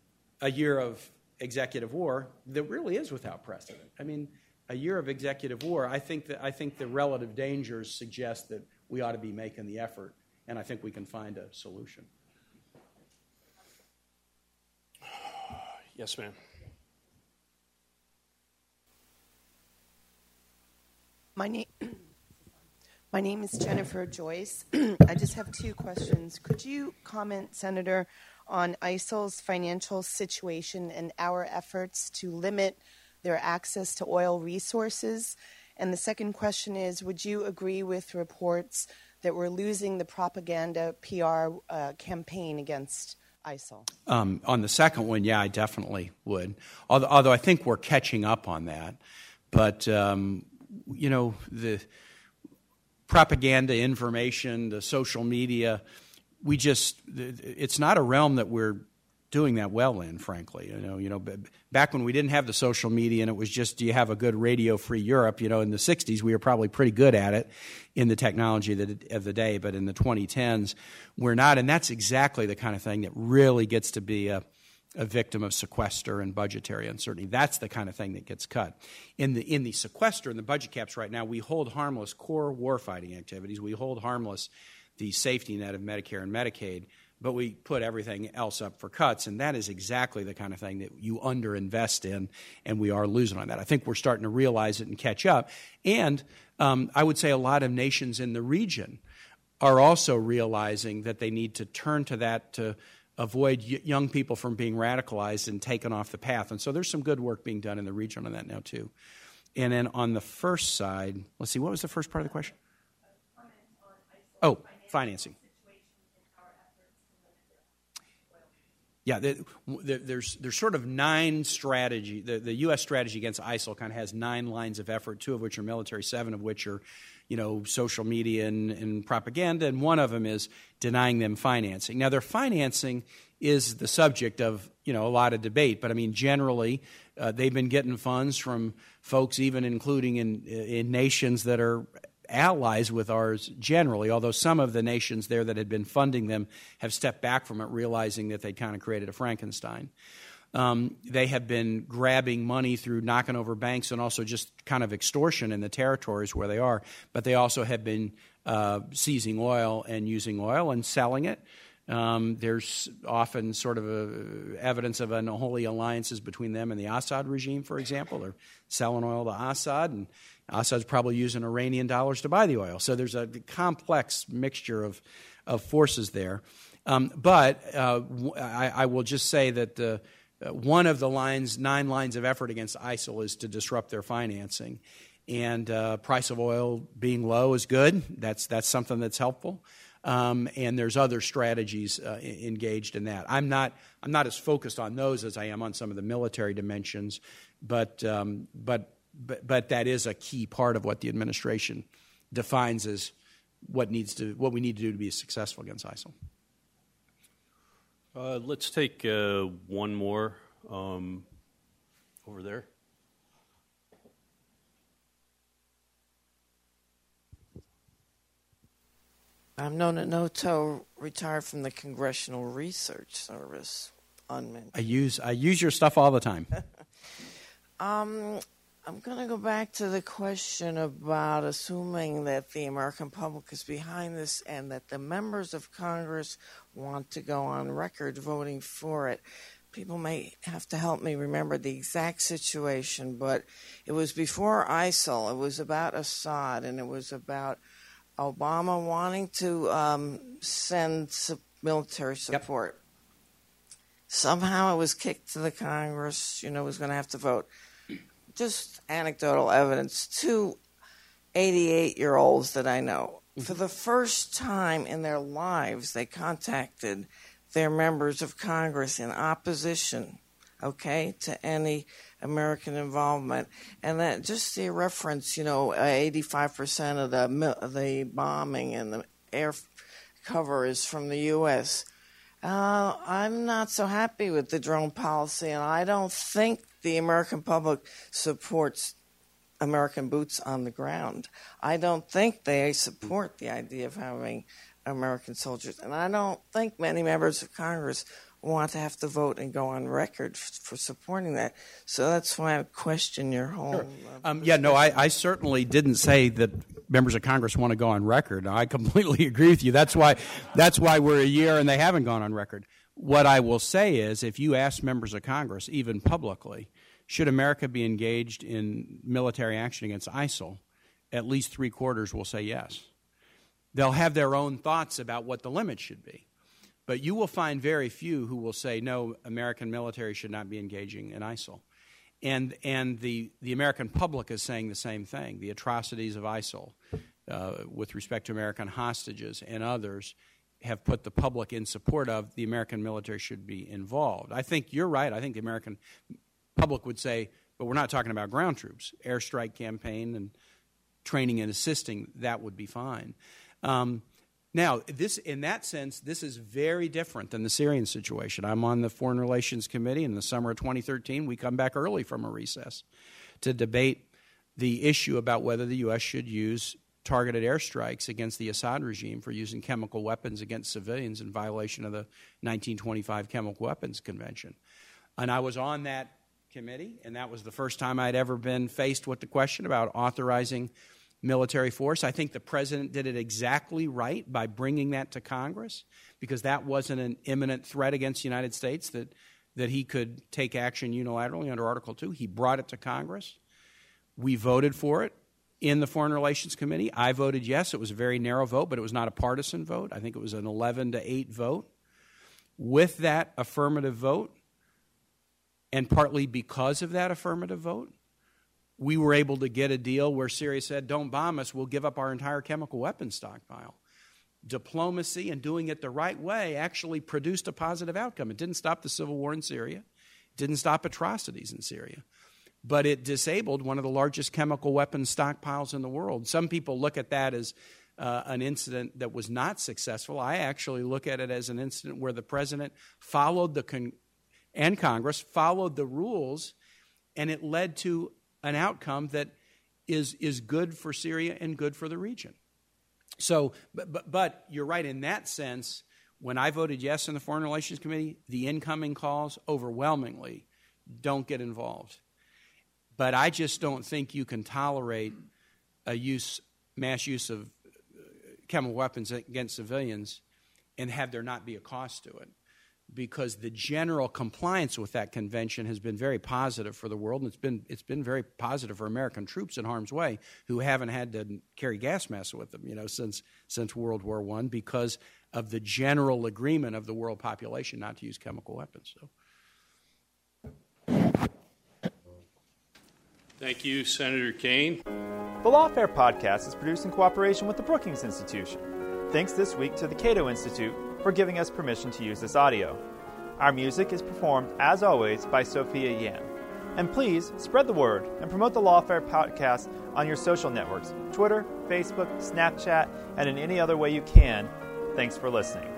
a year of executive war that really is without precedent. I mean, a year of executive war, I think that I think the relative dangers suggest that we ought to be making the effort, and I think we can find a solution. Yes, ma'am. My name, my name is Jennifer Joyce. I just have two questions. Could you comment, Senator, on ISIL's financial situation and our efforts to limit their access to oil resources? And the second question is, would you agree with reports that we're losing the propaganda P R uh, campaign against ISIL? Um, on the second one, yeah, I definitely would. Although, although I think we're catching up on that. But, um, you know, the propaganda, information, the social media, we just, it's not a realm that we're doing that well in, frankly. You know, you know, back when we didn't have the social media and it was just, do you have a good radio-free Europe? You know, in the sixties, we were probably pretty good at it in the technology of the day, but in the twenty tens, we're not. And that's exactly the kind of thing that really gets to be a, a victim of sequester and budgetary uncertainty. That's the kind of thing that gets cut. In the in the sequester and the budget caps right now, we hold harmless core warfighting activities. We hold harmless the safety net of Medicare and Medicaid, but we put everything else up for cuts, and that is exactly the kind of thing that you underinvest in, and we are losing on that. I think we're starting to realize it and catch up. And um, I would say a lot of nations in the region are also realizing that they need to turn to that to avoid y- young people from being radicalized and taken off the path. And so there's some good work being done in the region on that now, too. And then on the first side, let's see, what was the first part of the question? Oh, financing. Yeah, the, the, there's there's sort of nine strategy. The, the U S strategy against ISIL kind of has nine lines of effort, two of which are military, seven of which are, you know, social media and, and propaganda, and one of them is denying them financing. Now, their financing is the subject of, you know, a lot of debate, but I mean, generally, uh, they've been getting funds from folks, even including in in nations that are allies with ours generally, although some of the nations there that had been funding them have stepped back from it, realizing that they kind of created a Frankenstein. Um, they have been grabbing money through knocking over banks and also just kind of extortion in the territories where they are, but they also have been uh, seizing oil and using oil and selling it. Um, there's often sort of a, evidence of unholy alliances between them and the Assad regime, for example. They're selling oil to Assad, and Assad's probably using Iranian dollars to buy the oil. So there's a complex mixture of, of forces there. Um, but uh, I, I will just say that uh, one of the lines, nine lines of effort against ISIL is to disrupt their financing. And uh, price of oil being low is good. That's, that's something that's helpful. Um, and there's other strategies uh, engaged in that. I'm not I'm not as focused on those as I am on some of the military dimensions, but um, but but but that is a key part of what the administration defines as what needs to what we need to do to be successful against ISIL. Uh, let's take uh, one more um, over there. I'm Nona Noto, retired from the Congressional Research Service. Unmentioned. I use I use your stuff all the time. um, I'm going to go back to the question about assuming that the American public is behind this and that the members of Congress want to go on record voting for it. People may have to help me remember the exact situation, but it was before ISIL. It was about Assad, and it was about Obama wanting to um, send su- military support. Yep. Somehow it was kicked to the Congress, you know, was going to have to vote. Just anecdotal evidence. Two eighty-eight-year-olds that I know, mm-hmm. for the first time in their lives, they contacted their members of Congress in opposition, okay, to any American involvement. And that just the reference, you know, eighty-five percent of the the bombing and the air cover is from the U S Uh, I'm not so happy with the drone policy, and I don't think the American public supports American boots on the ground. I don't think they support the idea of having American soldiers, and I don't think many members of Congress want to have to vote and go on record f- for supporting that. So that's why I question your whole... Sure. Uh, um, yeah, no, I, I certainly didn't say that members of Congress want to go on record. I completely agree with you. That's why that's why we're a year and they haven't gone on record. What I will say is, if you ask members of Congress, even publicly, should America be engaged in military action against ISIL, at least three quarters will say yes. They'll have their own thoughts about what the limit should be. But you will find very few who will say, no, American military should not be engaging in ISIL. And and the, the American public is saying the same thing. The atrocities of ISIL uh, with respect to American hostages and others have put the public in support of the American military should be involved. I think you're right. I think the American public would say, but we're not talking about ground troops. Airstrike campaign and training and assisting, that would be fine. Um, now, this in that sense, this is very different than the Syrian situation. I'm on the Foreign Relations Committee. In the summer of twenty thirteen, we come back early from a recess to debate the issue about whether the U S should use targeted airstrikes against the Assad regime for using chemical weapons against civilians in violation of the nineteen twenty-five Chemical Weapons Convention. And I was on that committee, and that was the first time I'd ever been faced with the question about authorizing military force. I think the president did it exactly right by bringing that to Congress, because that wasn't an imminent threat against the United States that, that he could take action unilaterally under Article two. He brought it to Congress. We voted for it in the Foreign Relations Committee. I voted yes. It was a very narrow vote, but it was not a partisan vote. I think it was an eleven to eight vote. With that affirmative vote, and partly because of that affirmative vote, we were able to get a deal where Syria said, don't bomb us, we'll give up our entire chemical weapons stockpile. Diplomacy and doing it the right way actually produced a positive outcome. It didn't stop the civil war in Syria. It didn't stop atrocities in Syria. But it disabled one of the largest chemical weapons stockpiles in the world. Some people look at that as uh, an incident that was not successful. I actually look at it as an incident where the president followed the con- and Congress followed the rules, and it led to an outcome that is is good for Syria and good for the region. So, but, but, but you're right in that sense. When I voted yes in the Foreign Relations Committee, the incoming calls overwhelmingly don't get involved. But I just don't think you can tolerate a use, mass use of chemical weapons against civilians and have there not be a cost to it, because the general compliance with that convention has been very positive for the world, and it's been it's been very positive for American troops in harm's way who haven't had to carry gas masks with them, you know, since since World War One, because of the general agreement of the world population not to use chemical weapons. So. Thank you, Senator Kaine. The Lawfare podcast is produced in cooperation with the Brookings Institution. Thanks this week to the Cato Institute for giving us permission to use this audio. Our music is performed, as always, by Sophia Yan. And please spread the word and promote the Lawfare podcast on your social networks, Twitter, Facebook, Snapchat, and in any other way you can. Thanks for listening.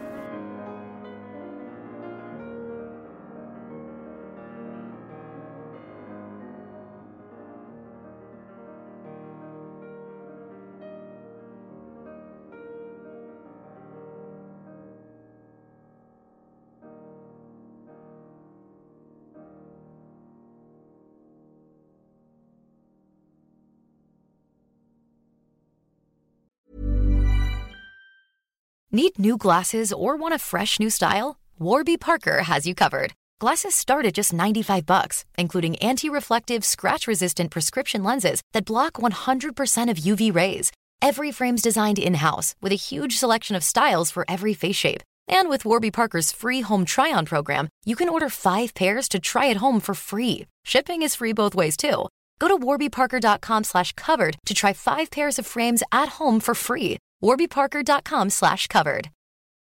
Need new glasses or want a fresh new style? Warby Parker has you covered. Glasses start at just ninety-five bucks, including anti-reflective, scratch-resistant prescription lenses that block one hundred percent of U V rays. Every frame's designed in-house with a huge selection of styles for every face shape. And with Warby Parker's free home try-on program, you can order five pairs to try at home for free. Shipping is free both ways, too. Go to warbyparker.com slash covered to try five pairs of frames at home for free. warbyparker.com slash covered.